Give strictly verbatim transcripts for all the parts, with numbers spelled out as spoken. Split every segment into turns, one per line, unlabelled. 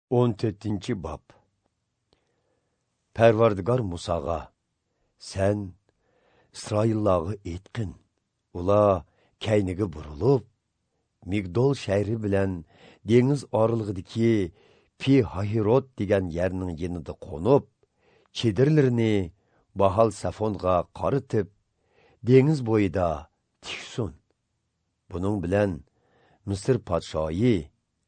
o'n to'rtinchi bob. Parvardigor Musaga, sen İsraillarga aytqin, ular kayniga burilib, Migdol shahri bilan dengiz oralig'idagi Pi Hahirot degan yerning yanida qo'nib, chedirlarini Bahal Safonga qaritib, dengiz bo'yida tiksun. Buning bilan Misr podshoyi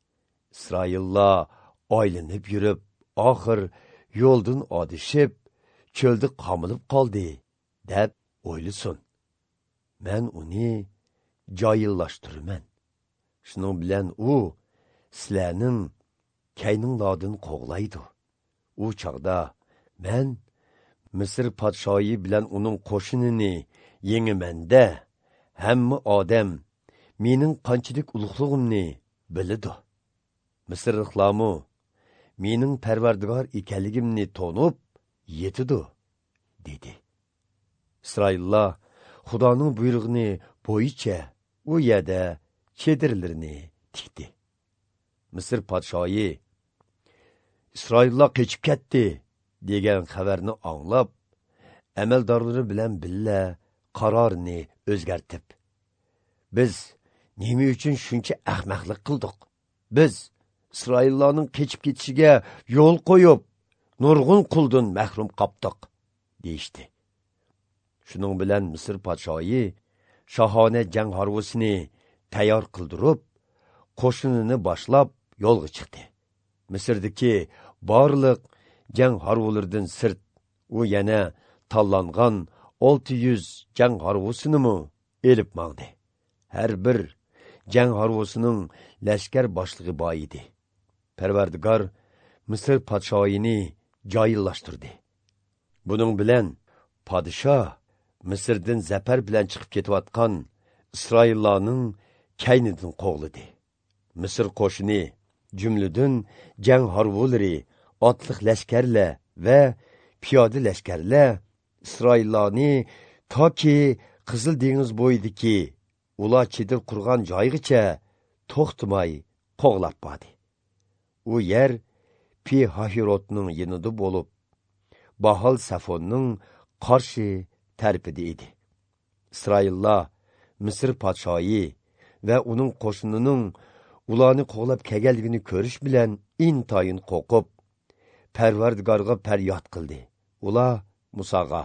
İsraillar aylanib yurib, oxir yo'ldan odishib, cho'lda qamilib qoldi, deb o'ylasin. Men uni joyillashtirman. Shuning bilan u sizlarning kayninglardan qo'g'laydi. U chaqda men Misr podshoyi bilan uning qo'shinini yengimanda, hamma odam mening qanchalik ulug'lig'imni biladi. Misrliklarmu mening parvardigor ekanligimni tonib yetidi, dedi. İsraillar Xudoning buyrug'ini bo'yicha u yerda chedirlarini tikdi. Misr podshoyi İsraillar qochib ketdi degan xabarni anglab, amaldorlari bilan billa qarorini o'zgartib, biz nima uchun shuncha ahmoqlik qildik? Biz İsraillarning qochib ketishiga yo'l qo'yib, nurg'un quldan mahrum qopdiq, deyishdi. Shuning bilan Misr podshoyi shahona jang harvusini tayyor qildirib, qo'shinini boshlab yo'lga chiqdi. Misrdagi barliq jang harvulardan sirt u yana tanlangan olti yuz jang harvusini mu elib mangdi. Har bir jang harvusining lashkar boshlig'i bor edi. Parvardigor Misr podshoyini joyillashtirdi. Buning bilan podsho Misrdan zafar bilan chiqib ketayotgan İsraillarning kaynidan qo'g'ladi. Misr qo'shini jumladan jang harvulari, otliq lashkarlar va piyoda lashkarlar İsraillarni toki Qizil dengiz bo'yidagi ular chedir qurgan joygacha to'xtamay qo'g'lab bordi. U yer Pi Hahirotning yanida bo'lib, Bahal Safonning qarshi tarafida edi. İsraillar Misr podshoyi va uning qo'shinining ularni qo'g'lab kelganligini ko'rish bilan intayin qo'rqib, Parvardigorga faryod qildi. Ular Musaga,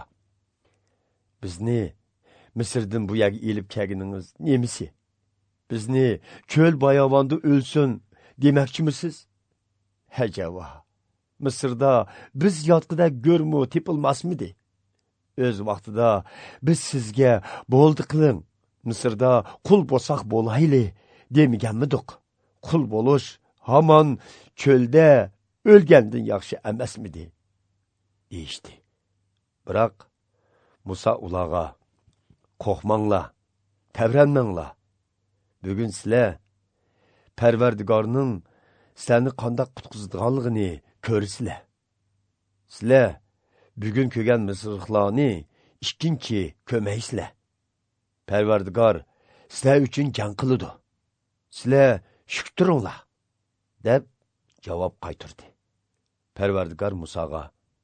bizni Misrdan bu yerga elib kelganingiz nemisi? Bizni cho'l bayovonda o'lsin demoqchimisiz? Hajava, Misrda biz yotqida go'rmu tepilmasmidi? O'z vaqtida biz sizga bo'ldi qiling, Misrda qul bo'lsaq bo'layli demaganmidik? Qul bo'lish hamon cho'lda o'lgandan yaxshi emasmidi? deyishdi. Biroq Musa ularga, qo'rqmanglar, tavranmanglar. Bugun sizlar Parvardigorning sizlarni qanday qutqizganligini ko'rsizlar. Sizlar bugun ko'rgan Misrliklarni ikkinchi ko'maysizlar. Parvardigor sizlar uchun jang qiladi. Sizlar shukringlar, deb javob qaytardi. Parvardigor Musaga,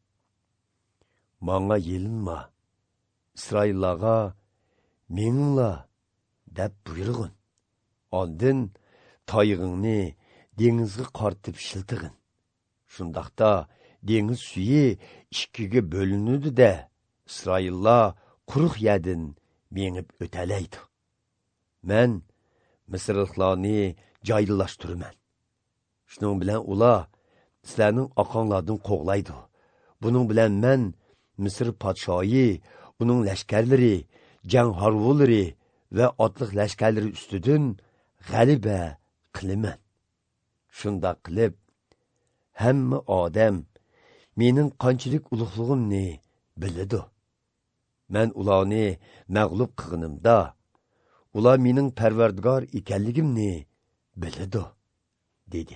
"Manga yelinma, İsraillarga meninglar" deb buyurg'in. Ondan toyig'ingni dengizga qartib shiltig'in. Shundaqda dengiz suyi ikkiga bo'linadi da, İsraillar quruq yerdan mengib o'talaydi. Men Misrliklarni joyillashtirman. Shuning bilan ular sizlarning oqonlardan qo'g'laydi. Buning bilan men Misr podshoyi, uning lashkarlari, jang harvulari va otliq lashkarlari ustidan g'alaba qilaman. Shunda qilib, hamma odam mening qanchalik ulug'lig'imni biladi. Men ularni mag'lub qilganimda, ular mening parvardigor ekanligimni biladi, dedi.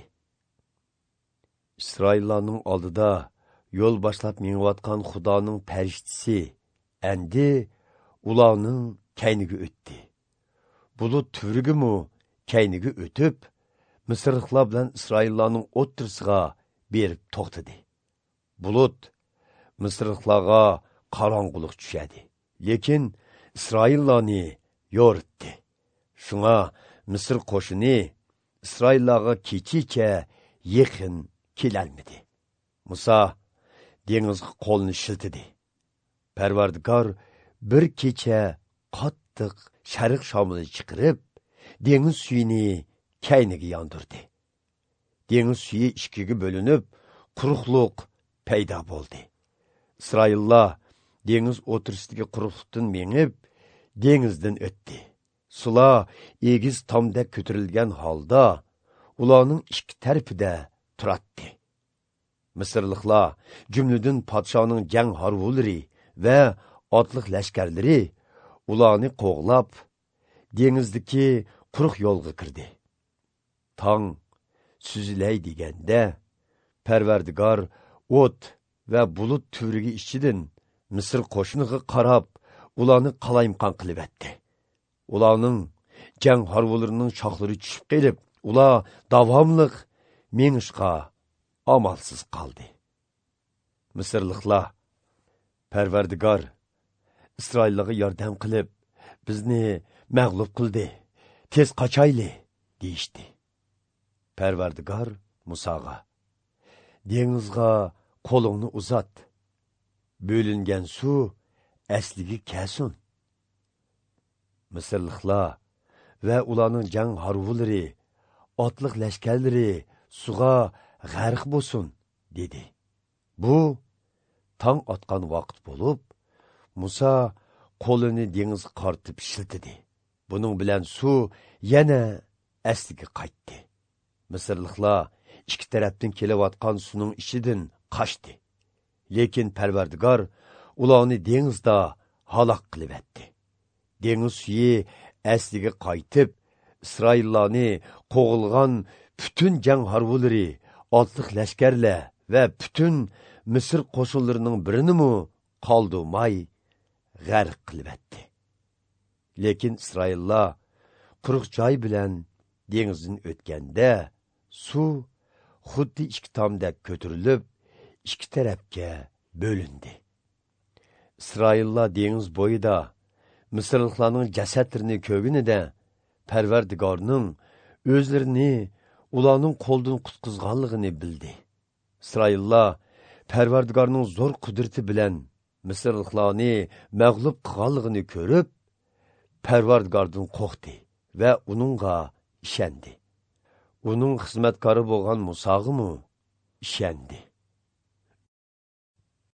İsraillarning oldida yo'l boshlab mengayotgan Xudoning farishtasi endi ularning kayniga o'tdi. Bulut turigimu kayniga o'tib, Misrliklar bilan İsraillarning o'ttirsiga berib to'xtadi. Bulut Misrliklarga qorong'ulik tushadi, lekin Isroillarni yoritdi. Shunga Misr qo'shini İsraillarga kechicha yaqin kelolmadi. Musa dengizga qo'lni shiltidi. Parvardigor bir kecha qattiq sharq shamoli chiqarib, dengiz suyini kayniga yondirdi. Dengiz suyi ikkiga bo'linib, quruqliq paydo bo'ldi. İsraillar dengiz o'tirsidagi quruqlikdan mengib, dengizdan o'tdi. Sular egiz tomda ko'tarilgan holda ularning ikki tarafida turadi. Misrliklar jumladan podshoning jang harvulari va otliq lashkarlari ularni qo'g'lab dengizdagi quruq yo'lga kirdi. Tong suzilay deganda Parvardigor o't va bulut turiga ichidan Misr qo'shiniga qarab ularni qalaymqon qilib etdi. Ularning jang harvularining shoxlari tushib kelib, ular davomliq menishqa amalsiz qoldi. Misrliklar Parvardigor İsraillarga yordam qilib, bizni mag'lub qildi. Tez qochayli deyishdi. Parvardigor Musaga: dengizga qo'lingni uzat. Bo'lingan suv asliga kelsin. Misrliklar va ularning jang harvulari, otliq lashkarlari suga g'arq bo'lsin dedi. Bu tong otgan vaqt bo'lib, Musa qo'lini dengizga qartib shiltidi. Buning bilan suv yana asliga qaytdi. Misrliklar ikki tarafdan kelayotgan suvning ichidan qochdi. Lekin Parvardigor ularni dengizda halok qilib etdi. Dengiz suyi asliga qaytib, İsraillarni qo'g'ilgan bütün jang harvulari, otliq lashkarlar va bütün Misr qo'shinlarining birini mu qoldurmay g'arq qilib etdi. Lekin İsraillar quruq joy bilan dengizdan o'tganda suv xuddi ikki tomda ko'tarilib, ikki tarafga bo'lindi. İsraillar dengiz bo'yida Misrliklarning jasadlarini ko'rganida Parvardigorning o'zlarini ularning qo'ldan qutqizganligini bildi. İsraillar Parvardigorning zo'r qudrati bilan Misrliklarni mag'lub qilganligini ko'rib, Parvardigordan qo'rqdi va uningga ishondi. Uning xizmatkori bo'lgan Musaga mu ishondi.